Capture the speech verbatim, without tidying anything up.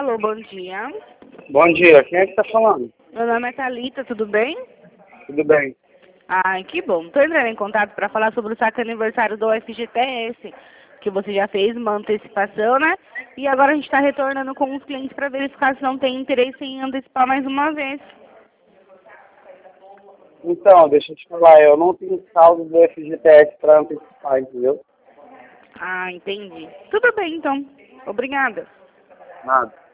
Alô, bom dia. Bom dia, quem é que tá falando? Meu nome é Thalita, tudo bem? Tudo bem. Ai, que bom. Estou entrando em contato para falar sobre o saque aniversário do F G T S, que você já fez uma antecipação, né? E agora a gente está retornando com os clientes para verificar se não tem interesse em antecipar mais uma vez. Então, deixa eu te falar, eu não tenho saldo do F G T S para antecipar, entendeu? Ah, entendi. Tudo bem, então. Obrigada. Nada.